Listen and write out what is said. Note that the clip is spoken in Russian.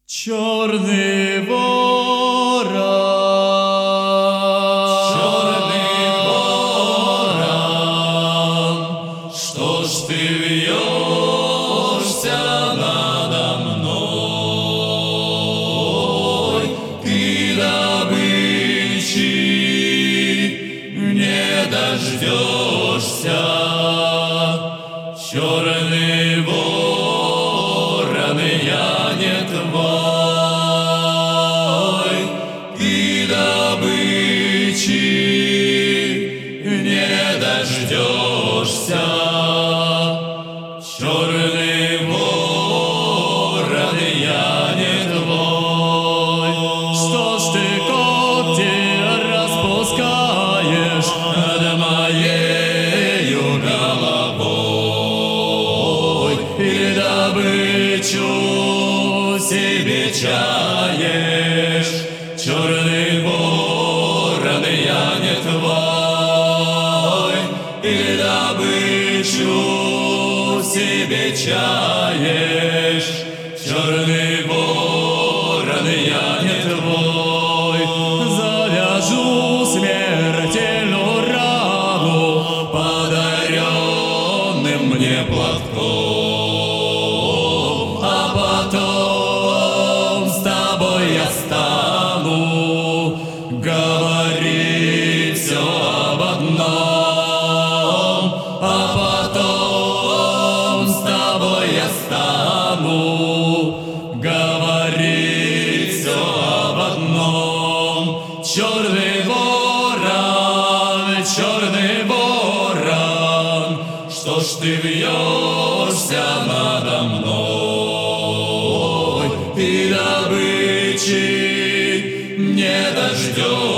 Черный ворон, что ж ты вьешься надо мной? Ты добычи не дождешься, черный ворон, я не твой. Ты добычи не дождешься, черный ворон, я не твой. Что ж ты когти распускаешь над моею головой? Или добычу себе чаешь, черный ворон, я не твой? Или добычу себе чаешь, черный ворон, я не твой? Завяжу смертельную рану подаренным мне платком, а потом с тобой я стану говорить все об одном, а потом с тобой я стану говорить все об одном. Черный ворон, что ж ты вьешься надо мной? Ты добычи не дождешься,